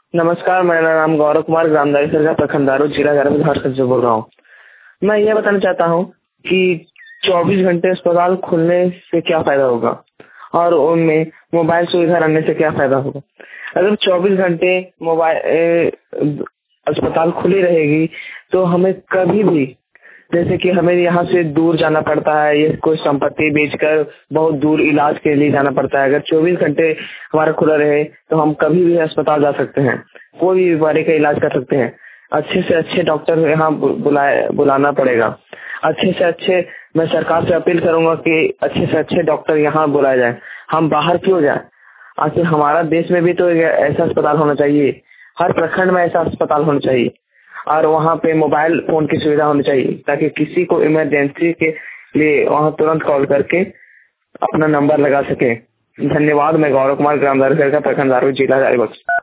नमस्कार, मेरा नाम गौरव कुमार ग्रामदारी सरकार प्रखंड दारू जिला झारखंड से बोल रहा हूँ। मैं ये बताना चाहता हूँ कि 24 घंटे अस्पताल खुलने से क्या फायदा होगा और उनमें मोबाइल सुविधा रहने से क्या फायदा होगा। अगर 24 घंटे मोबाइल अस्पताल खुली रहेगी तो हमें कभी भी, जैसे कि हमें यहाँ से दूर जाना पड़ता है, ये कोई संपत्ति बेचकर बहुत दूर इलाज के लिए जाना पड़ता है। अगर 24 घंटे हमारा खुला रहे तो हम कभी भी अस्पताल जा सकते हैं, कोई भी बीमारी का इलाज कर सकते हैं। अच्छे से अच्छे डॉक्टर यहाँ बुलाना पड़ेगा। अच्छे से अच्छे, मैं सरकार से अपील करूंगा कि अच्छे से अच्छे डॉक्टर यहाँ बुलाए जाए। हम बाहर क्यों जाए, आखिर हमारा देश में भी तो ऐसा अस्पताल होना चाहिए। हर प्रखंड में ऐसा अस्पताल होना चाहिए और वहाँ पे मोबाइल फोन की सुविधा होनी चाहिए ताकि किसी को इमरजेंसी के लिए वहाँ तुरंत कॉल करके अपना नंबर लगा सके। धन्यवाद। मैं गौरव कुमार ग्रामदारी सरकार प्रखंड दारू जिला हरिबक्स।